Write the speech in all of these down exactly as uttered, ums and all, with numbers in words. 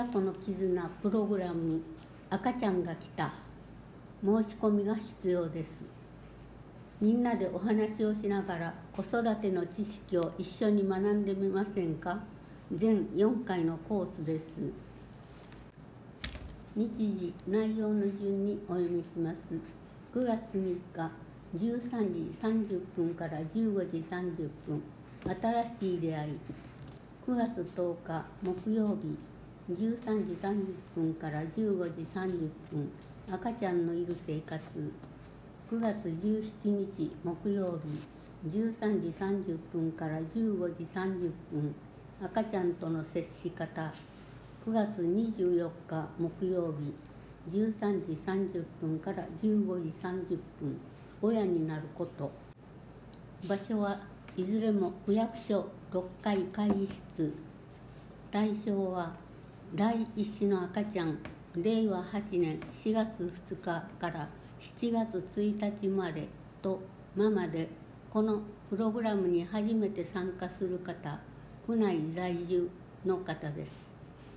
子の絆プログラム赤ちゃんが来た。申し込みが必要です。みんなでお話をしながら子育ての知識を一緒に学んでみませんか。全よんかいのコースです。日時内容の順にお読みします。くがつみっかじゅうさんじさんじゅっぷんからじゅうごじさんじゅっぷん新しい出会い。くがつとおか木曜日じゅうさんじさんじゅっぷんからじゅうごじさんじゅっぷん赤ちゃんのいる生活。くがつじゅうしちにち木曜日じゅうさんじさんじゅっぷんからじゅうごじさんじゅっぷん赤ちゃんとの接し方。くがつにじゅうよっか木曜日じゅうさんじさんじゅっぷんからじゅうごじさんじゅっぷん親になること。場所はいずれも区役所ろっかい会議室。対象は第一子の赤ちゃんれいわはちねんしがつふつかからしちがつついたち生まれとママで、このプログラムに初めて参加する方、区内在住の方です。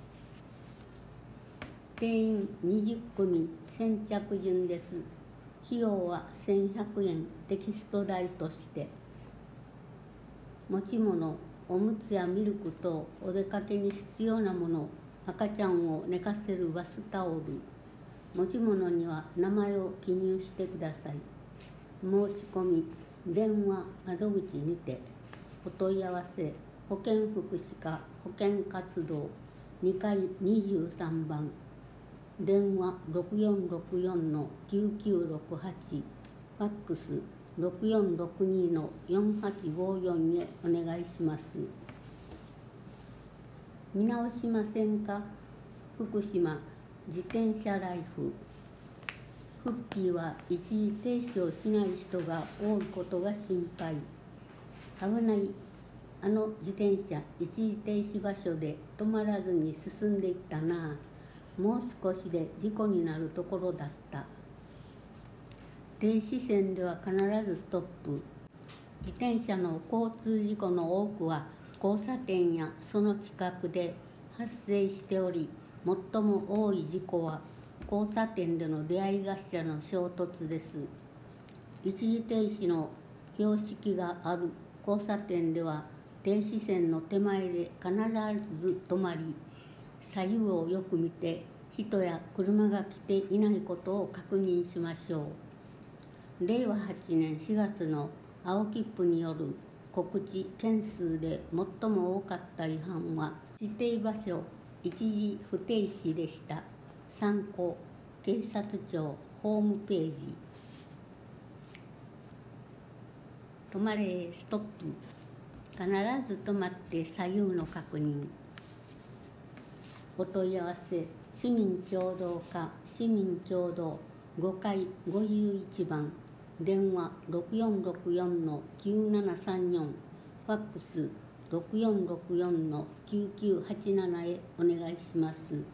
定員にじゅっくみ先着順です。費用はせんひゃくえん、テキスト代として。持ち物、おむつやミルク等お出かけに必要なもの、赤ちゃんを寝かせるバスタオル。持ち物には名前を記入してください。申し込み、電話窓口にて。お問い合わせ、保健福祉課保健活動にかいにじゅうさんばん。電話ろくよんろくよんのきゅうきゅうろくはち、ファックスろくよんろくにのよんはちごよんへお願いします。見直しませんか。福島自転車ライフ。フッピーは一時停止をしない人が多いことが心配。危ない。あの自転車一時停止場所で止まらずに進んでいったな。もう少しで事故になるところだった。停止線では必ずストップ。自転車の交通事故の多くは交差点やその近くで発生しており、最も多い事故は交差点での出会い頭の衝突です。一時停止の標識がある交差点では停止線の手前で必ず止まり、左右をよく見て人や車が来ていないことを確認しましょう。れいわはちねんしがつの青切符による告知件数で最も多かった違反は指定場所一時不停止でした。参考警察庁ホームページ。止まれストップ。必ず止まって左右の確認。お問い合わせ、市民協働課市民協働ごかいごじゅういちばん。電話ろくよんろくよんのきゅうななさんよん。ファックスろくよんろくよんのきゅうきゅうはちななへお願いします。